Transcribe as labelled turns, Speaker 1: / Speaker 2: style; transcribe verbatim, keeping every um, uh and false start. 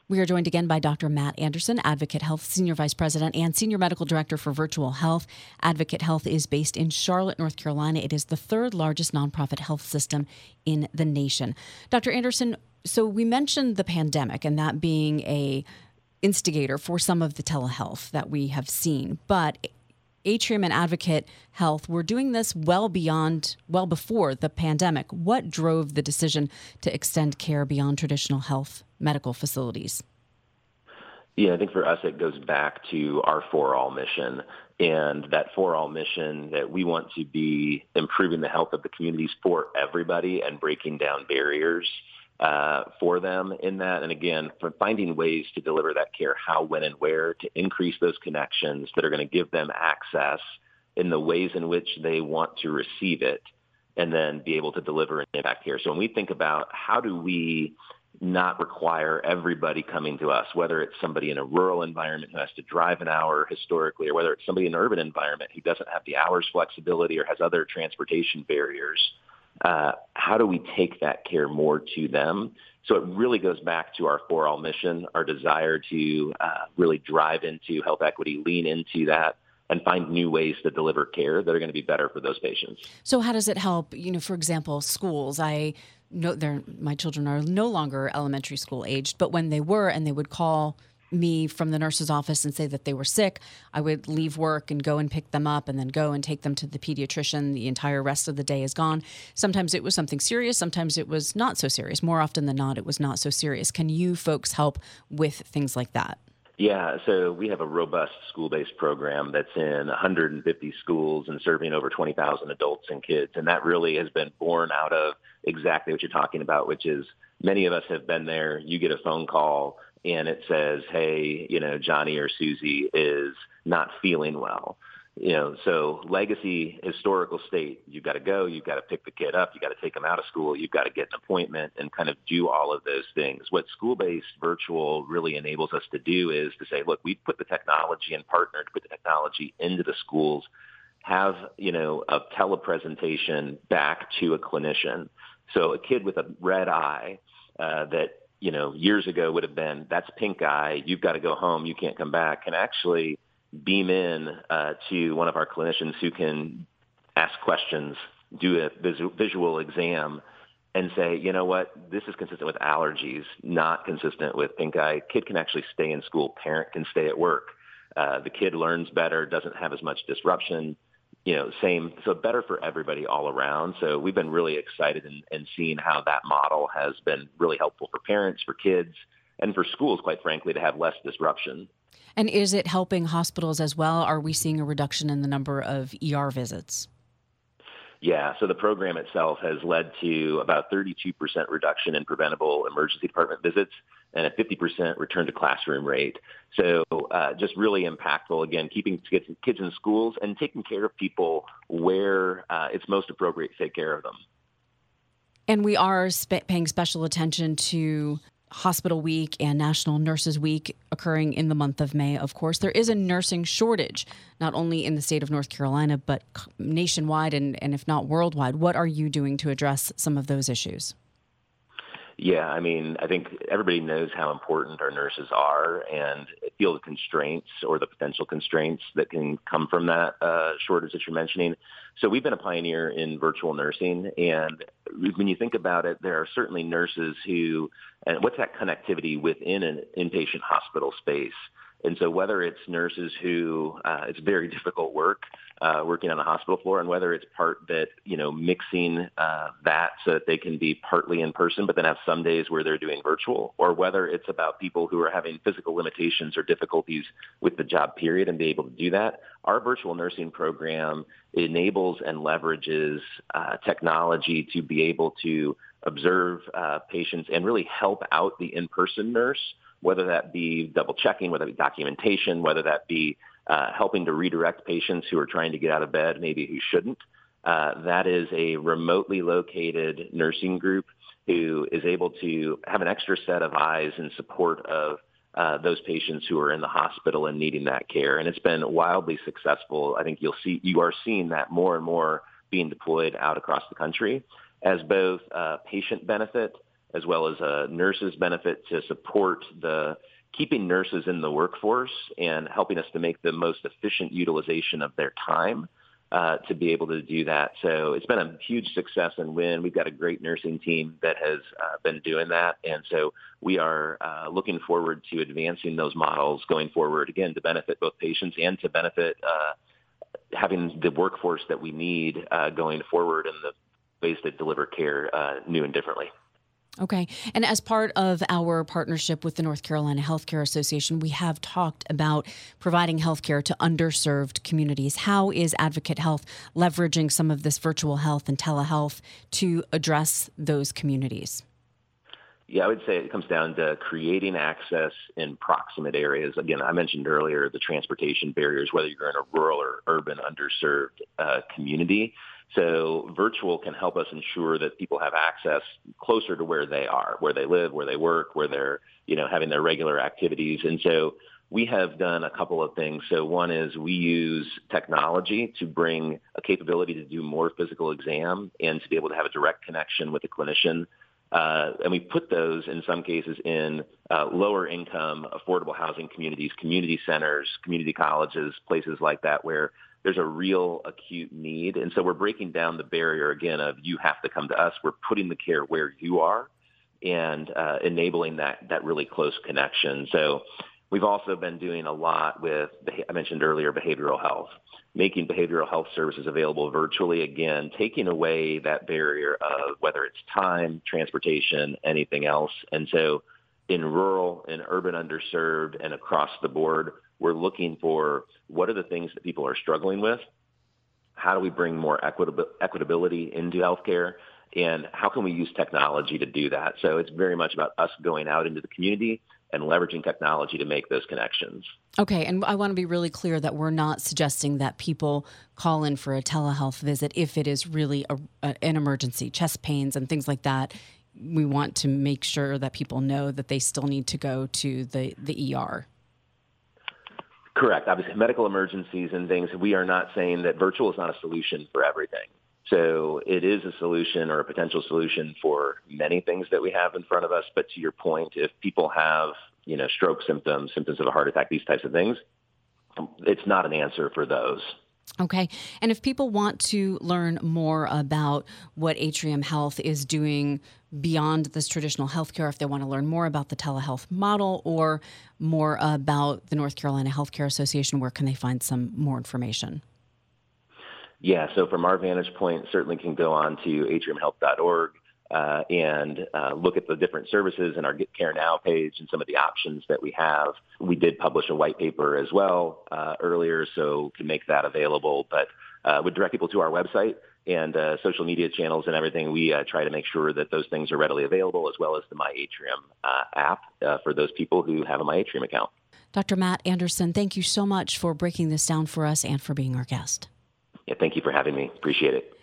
Speaker 1: We are joined again by Doctor Matt Anderson, Advocate Health Senior Vice President and Senior Medical Director for Virtual Health. Advocate Health is based in Charlotte, North Carolina. It is the third largest nonprofit health system in the nation. Doctor Anderson, so we mentioned the pandemic and that being a instigator for some of the telehealth that we have seen, but Atrium and Advocate Health were doing this well beyond, well before the pandemic. What drove the decision to extend care beyond traditional health medical facilities?
Speaker 2: Yeah, I think for us, it goes back to our For All mission, and that For All mission that we want to be improving the health of the communities for everybody and breaking down barriers uh, for them in that. And again, for finding ways to deliver that care, how, when, and where, to increase those connections that are going to give them access in the ways in which they want to receive it, and then be able to deliver an impact here. So when we think about how do we not require everybody coming to us, whether it's somebody in a rural environment who has to drive an hour historically, or whether it's somebody in an urban environment who doesn't have the hours flexibility or has other transportation barriers, uh, how do we take that care more to them? So it really goes back to our For All mission, our desire to uh, really drive into health equity, lean into that, and find new ways to deliver care that are going to be better for those patients.
Speaker 1: So how does it help, you know, for example, schools? I know they're, my children are no longer elementary school aged, but when they were and they would call me from the nurse's office and say that they were sick, I would leave work and go and pick them up and then go and take them to the pediatrician. The entire rest of the day is gone. Sometimes it was something serious. Sometimes it was not so serious. More often than not, it was not so serious. Can you folks help with things like that?
Speaker 2: Yeah, so we have a robust school-based program that's in one hundred fifty schools and serving over twenty thousand adults and kids. And that really has been born out of exactly what you're talking about, which is many of us have been there. You get a phone call and it says, hey, you know, Johnny or Susie is not feeling well. You know, so legacy, historical state, you've got to go, you've got to pick the kid up, you've got to take them out of school, you've got to get an appointment and kind of do all of those things. What school-based virtual really enables us to do is to say, look, we've put the technology and partnered to put the technology into the schools, have, you know, a telepresentation back to a clinician. So a kid with a red eye uh, that, you know, years ago would have been, that's pink eye, you've got to go home, you can't come back, can actually beam in uh, to one of our clinicians who can ask questions, do a vis- visual exam, and say, you know what, this is consistent with allergies, not consistent with pink eye. Kid can actually stay in school. Parent can stay at work. Uh, the kid learns better, doesn't have as much disruption. You know, same, so better for everybody all around. So we've been really excited in, in seeing how that model has been really helpful for parents, for kids, and for schools, quite frankly, to have less disruption.
Speaker 1: And is it helping hospitals as well? Are we seeing a reduction in the number of E R visits?
Speaker 2: Yeah, so the program itself has led to about thirty-two percent reduction in preventable emergency department visits and a fifty percent return to classroom rate. So uh, just really impactful, again, keeping kids, kids in schools and taking care of people where uh, it's most appropriate to take care of them.
Speaker 1: And we are sp- paying special attention to Hospital Week and National Nurses Week occurring in the month of May, of course. There is a nursing shortage, not only in the state of North Carolina, but nationwide and, and if not worldwide. What are you doing to address some of those issues?
Speaker 2: Yeah, I mean, I think everybody knows how important our nurses are and feel the constraints or the potential constraints that can come from that uh, shortage that you're mentioning. So we've been a pioneer in virtual nursing. And when you think about it, there are certainly nurses who, and what's that connectivity within an inpatient hospital space? And so whether it's nurses who, uh, it's very difficult work, uh, working on a hospital floor, and whether it's part that, you know, mixing uh, that so that they can be partly in person, but then have some days where they're doing virtual, or whether it's about people who are having physical limitations or difficulties with the job period and be able to do that. Our virtual nursing program enables and leverages uh, technology to be able to observe uh, patients and really help out the in-person nurse, whether that be double checking, whether that be documentation, whether that be uh, helping to redirect patients who are trying to get out of bed, maybe who shouldn't. Uh, that is a remotely located nursing group who is able to have an extra set of eyes in support of uh, those patients who are in the hospital and needing that care. And it's been wildly successful. I think you'll see, you are seeing that more and more being deployed out across the country as both uh, patient benefit as well as a nurses benefit to support the keeping nurses in the workforce and helping us to make the most efficient utilization of their time uh, to be able to do that. So it's been a huge success and win. We've got a great nursing team that has uh, been doing that. And so we are uh, looking forward to advancing those models going forward, again, to benefit both patients and to benefit uh, having the workforce that we need uh, going forward and the ways to deliver care uh, new and differently.
Speaker 1: Okay. And as part of our partnership with the North Carolina Healthcare Association, we have talked about providing healthcare to underserved communities. How is Advocate Health leveraging some of this virtual health and telehealth to address those communities?
Speaker 2: Yeah, I would say it comes down to creating access in proximate areas. Again, I mentioned earlier the transportation barriers, whether you're in a rural or urban underserved uh, community. So virtual can help us ensure that people have access closer to where they are, where they live, where they work, where they're, you know, having their regular activities. And so we have done a couple of things. So one is we use technology to bring a capability to do more physical exam and to be able to have a direct connection with the clinician. Uh, and we put those in some cases in uh, lower income, affordable housing communities, community centers, community colleges, places like that where there's a real acute need. And so we're breaking down the barrier again of you have to come to us. We're putting the care where you are and uh, enabling that, that really close connection. So we've also been doing a lot with, I mentioned earlier, behavioral health, making behavioral health services available virtually, again, taking away that barrier of whether it's time, transportation, anything else. And so in rural and urban underserved and across the board, we're looking for what are the things that people are struggling with? How do we bring more equitable, equitability into healthcare? And how can we use technology to do that? So it's very much about us going out into the community and leveraging technology to make those connections.
Speaker 1: Okay, and I want to be really clear that we're not suggesting that people call in for a telehealth visit if it is really a, a, an emergency, chest pains and things like that. We want to make sure that people know that they still need to go to the, the E R.
Speaker 2: Correct. Obviously, medical emergencies and things, we are not saying that virtual is not a solution for everything. So it is a solution or a potential solution for many things that we have in front of us. But to your point, if people have, you know, stroke symptoms, symptoms of a heart attack, these types of things, it's not an answer for those.
Speaker 1: Okay. And if people want to learn more about what Atrium Health is doing beyond this traditional healthcare, if they want to learn more about the telehealth model or more about the North Carolina Healthcare Association, where can they find some more information?
Speaker 2: Yeah, so from our vantage point, certainly can go on to atrium health dot org uh, and uh, look at the different services in our Get Care Now page and some of the options that we have. We did publish a white paper as well uh, earlier, so can make that available. But uh, would direct people to our website and uh, social media channels and everything. We uh, try to make sure that those things are readily available, as well as the MyAtrium uh, app uh, for those people who have a MyAtrium account.
Speaker 1: Doctor Matt Anderson, thank you so much for breaking this down for us and for being our guest.
Speaker 2: Yeah, thank you for having me. Appreciate it.